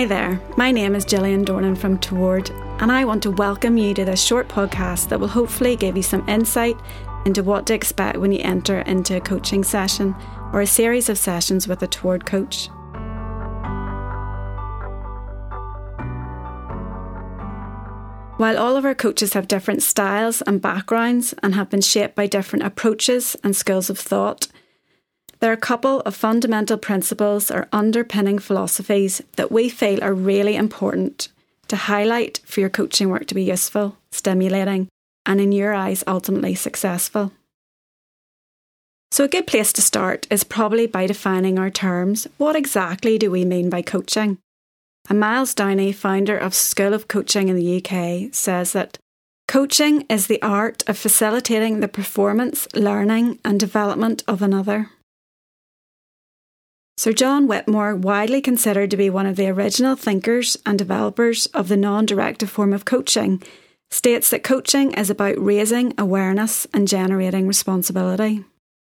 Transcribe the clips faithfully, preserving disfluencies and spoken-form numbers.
Hi there, my name is Gillian Dornan from Toward, and I want to welcome you to this short podcast that will hopefully give you some insight into what to expect when you enter into a coaching session or a series of sessions with a Toward coach. While all of our coaches have different styles and backgrounds and have been shaped by different approaches and schools of thought, there are a couple of fundamental principles or underpinning philosophies that we feel are really important to highlight for your coaching work to be useful, stimulating, and in your eyes ultimately successful. So a good place to start is probably by defining our terms. What exactly do we mean by coaching? And Miles Downey, founder of School of Coaching in the U K, says that coaching is the art of facilitating the performance, learning and development of another. Sir John Whitmore, widely considered to be one of the original thinkers and developers of the non-directive form of coaching, states that coaching is about raising awareness and generating responsibility.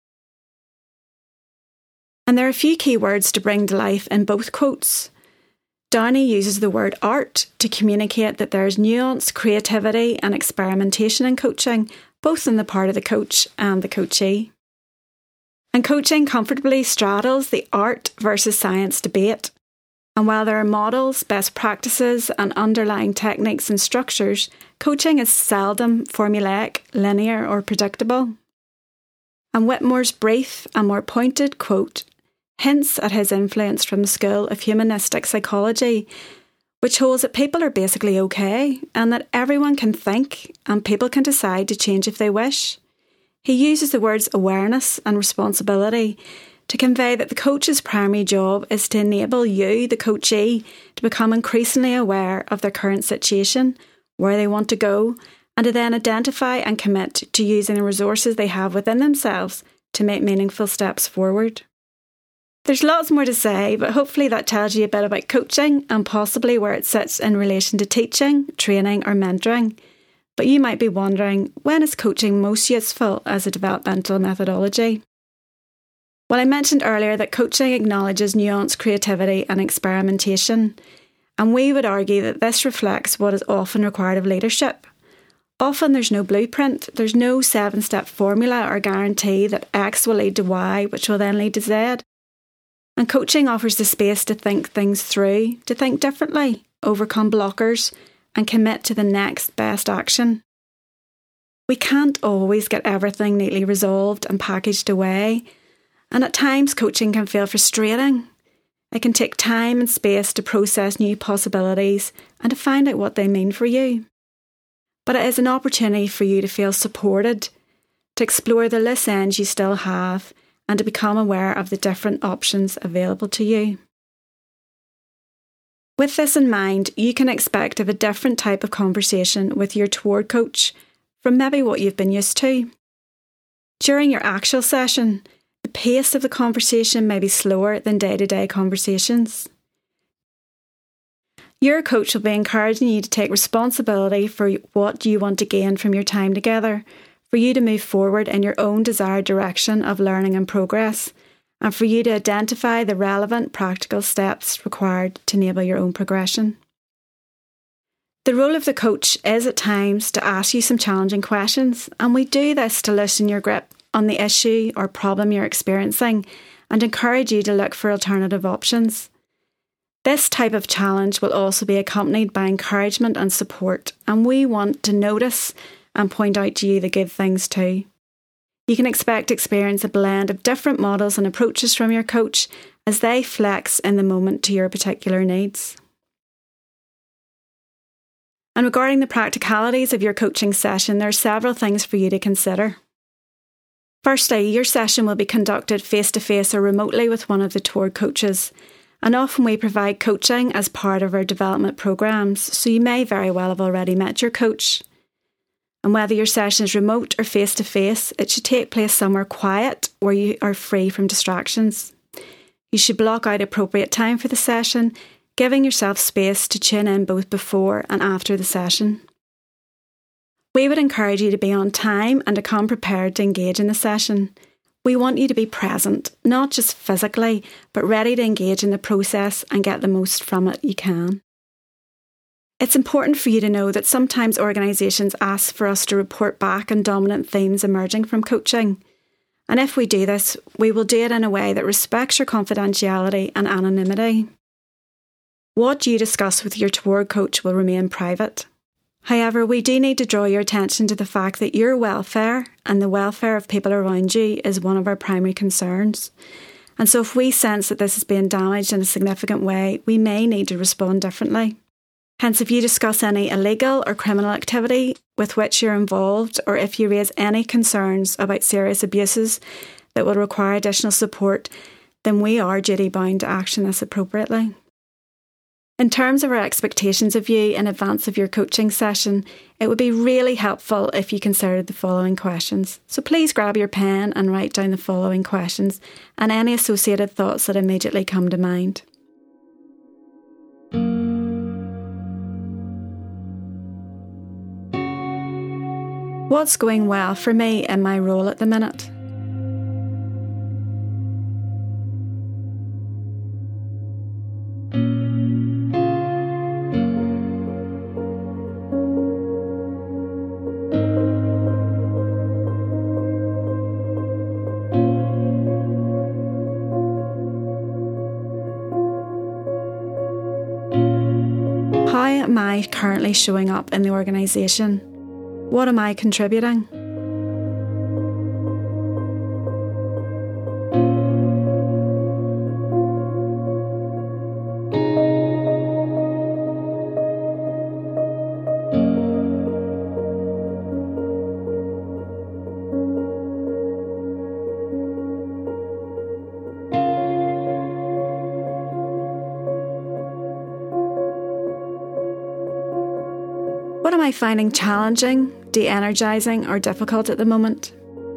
And there are a few key words to bring to life in both quotes. Downey uses the word art to communicate that there is nuance, creativity and experimentation in coaching, both on the part of the coach and the coachee. And coaching comfortably straddles the art versus science debate. And while there are models, best practices and underlying techniques and structures, coaching is seldom formulaic, linear or predictable. And Whitmore's brief and more pointed quote hints at his influence from the School of Humanistic Psychology, which holds that people are basically okay and that everyone can think and people can decide to change if they wish. He uses the words awareness and responsibility to convey that the coach's primary job is to enable you, the coachee, to become increasingly aware of their current situation, where they want to go, and to then identify and commit to using the resources they have within themselves to make meaningful steps forward. There's lots more to say, but hopefully that tells you a bit about coaching and possibly where it sits in relation to teaching, training or mentoring. But you might be wondering, when is coaching most useful as a developmental methodology? Well, I mentioned earlier that coaching acknowledges nuance, creativity and experimentation, and we would argue that this reflects what is often required of leadership. Often there's no blueprint, there's no seven-step formula or guarantee that X will lead to Y, which will then lead to Z. And coaching offers the space to think things through, to think differently, overcome blockers, and commit to the next best action. We can't always get everything neatly resolved and packaged away, and at times coaching can feel frustrating. It can take time and space to process new possibilities and to find out what they mean for you. But it is an opportunity for you to feel supported, to explore the loose ends you still have, and to become aware of the different options available to you. With this in mind, you can expect of a different type of conversation with your Toward coach from maybe what you've been used to. During your actual session, the pace of the conversation may be slower than day-to-day conversations. Your coach will be encouraging you to take responsibility for what you want to gain from your time together, for you to move forward in your own desired direction of learning and progress, and for you to identify the relevant practical steps required to enable your own progression. The role of the coach is at times to ask you some challenging questions, and we do this to loosen your grip on the issue or problem you're experiencing and encourage you to look for alternative options. This type of challenge will also be accompanied by encouragement and support, and we want to notice and point out to you the good things too. You can expect to experience a blend of different models and approaches from your coach as they flex in the moment to your particular needs. And regarding the practicalities of your coaching session, there are several things for you to consider. Firstly, your session will be conducted face-to-face or remotely with one of the Toward coaches, and often we provide coaching as part of our development programs, so you may very well have already met your coach. And whether your session is remote or face-to-face, it should take place somewhere quiet where you are free from distractions. You should block out appropriate time for the session, giving yourself space to tune in both before and after the session. We would encourage you to be on time and to come prepared to engage in the session. We want you to be present, not just physically, but ready to engage in the process and get the most from it you can. It's important for you to know that sometimes organisations ask for us to report back on dominant themes emerging from coaching. And if we do this, we will do it in a way that respects your confidentiality and anonymity. What you discuss with your toward coach will remain private. However, we do need to draw your attention to the fact that your welfare and the welfare of people around you is one of our primary concerns. And so if we sense that this is being damaged in a significant way, we may need to respond differently. Hence, if you discuss any illegal or criminal activity with which you're involved, or if you raise any concerns about serious abuses that will require additional support, then we are duty-bound to action this appropriately. In terms of our expectations of you in advance of your coaching session, it would be really helpful if you considered the following questions. So please grab your pen and write down the following questions and any associated thoughts that immediately come to mind. What's going well for me in my role at the minute? How am I currently showing up in the organisation? What am I contributing? What am I finding challenging, de-energising or difficult at the moment?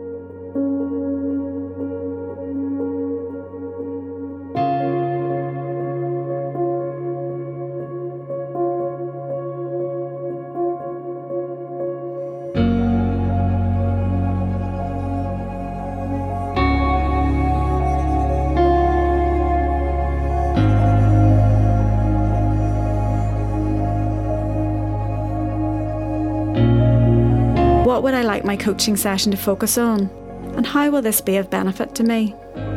What would I like my coaching session to focus on? And how will this be of benefit to me?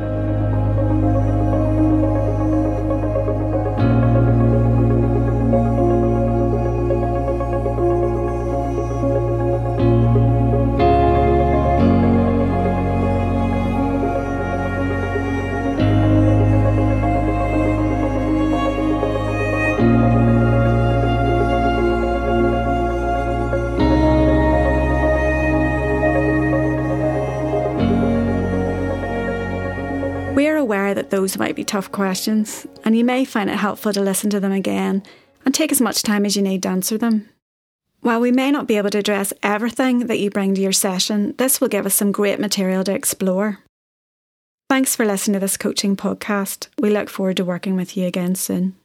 We are aware that those might be tough questions, and you may find it helpful to listen to them again and take as much time as you need to answer them. While we may not be able to address everything that you bring to your session, this will give us some great material to explore. Thanks for listening to this coaching podcast. We look forward to working with you again soon.